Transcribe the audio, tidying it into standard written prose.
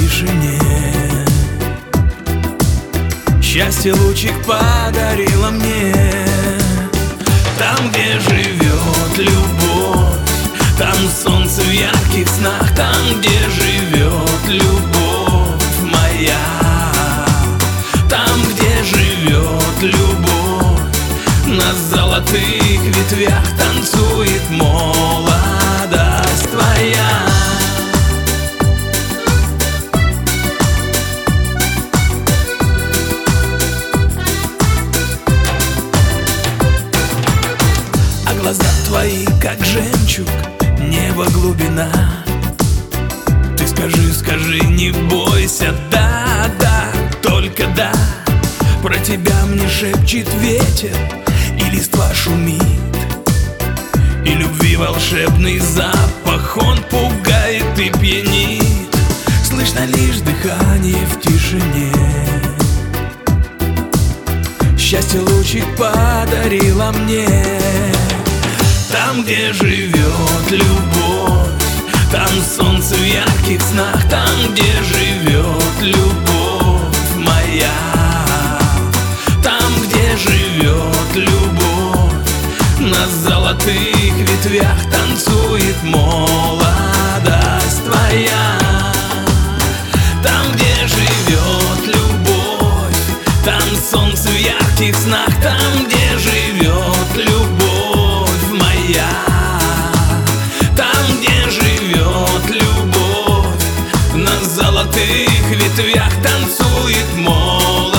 тишине. Счастье лучик подарила мне. Там, где живет любовь, там солнце в ярких снах. Там, где живет любовь моя, там, где живет любовь, на золотых ветвях танцует молодость твоя. А глаза твои, как жемчуг, небо глубина. Ты скажи, скажи, не бойся, да, да, только да. Про тебя мне шепчет ветер, и листва шумит, и любви волшебный запах, он пугает и пьянит. Слышно лишь дыхание в тишине. Счастье лучик подарила мне. Там, где живет любовь, там солнце в ярких снах. Там, где живет любовь моя, там, где живет любовь, на золотых ветвях танцует молодость твоя. Там, где живет любовь, там солнце в ярких снах. Там, где живет любовь моя, там, где живет любовь, на золотых ветвях танцует молодость.